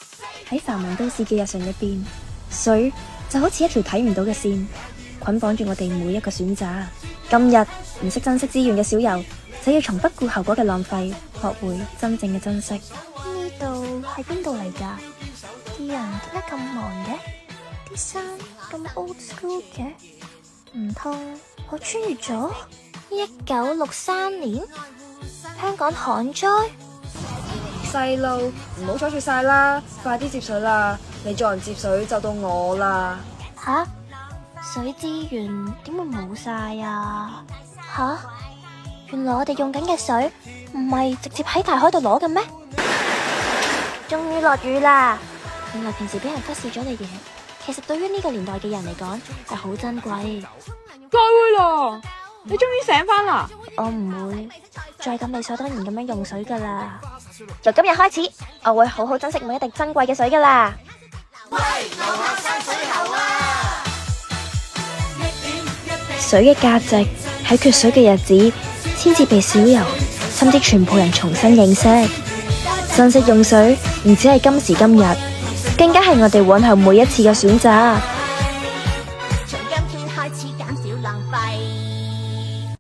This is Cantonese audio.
喺繁忙都市嘅日常入邊，水就好似一條睇唔到嘅線，捆綁住我哋每一個選擇。今日唔識珍惜資源嘅小游，就要從不顧後果嘅浪費，學會真正嘅珍惜。呢度係邊度嚟噶？啲人點解咁忙嘅？啲衫咁 old school 嘅？唔通我穿越咗1963年香港旱災？細路唔好阻住晒啦，快啲接水啦！你再唔接水就到我啦。吓？水資源點會冇晒啊？吓？原來我哋用緊嘅水唔係直接喺大海度攞嘅咩？終於落雨啦！原來平時俾人忽視咗嘅嘢，其實對於呢個年代嘅人嚟講係好珍貴。 該會咯，你終於醒返啦！ 我唔會再咁理所當然咁樣用水噶啦。由今日開始，我會好好珍惜每一滴珍貴嘅水噶啦。喂，留下山水喉啊！水嘅價值喺缺水嘅日子，先至被小游甚至全部人重新認識。珍惜用水，唔止係今時今日，更加係我哋往後每一次嘅選擇。